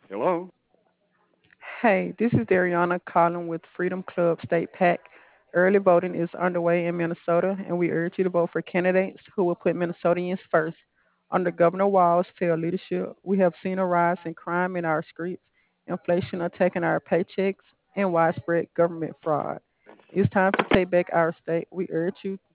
Hello. Hey, this is Dariana calling with Freedom Club State PAC. Early voting is underway in Minnesota, and we urge you to vote for candidates who will put Minnesotans first. Under Governor Walz's failed leadership, we have seen a rise in crime in our streets, inflation attacking our paychecks, and widespread government fraud. It's time to take back our state. We urge you